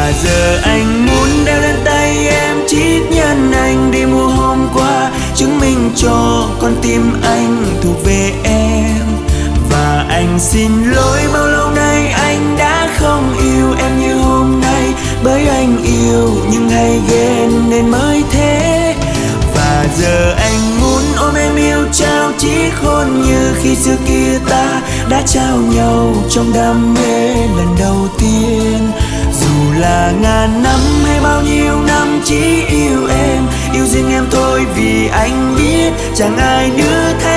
Và giờ anh muốn đeo lên tay em chiếc nhẫn anh đi mua hôm qua, chứng minh cho con tim anh thuộc về em. Và anh xin lỗi bao lâu nay anh đã không yêu em như hôm nay, bởi anh yêu nhưng hay ghen nên mới thế. Và giờ anh muốn ôm em yêu trao chiếc hôn như khi xưa kia ta đã trao nhau trong đam mê lần đầu tiên. Dù là ngàn năm hay bao nhiêu năm chỉ yêu em, yêu riêng em thôi vì anh biết chẳng ai nữa thay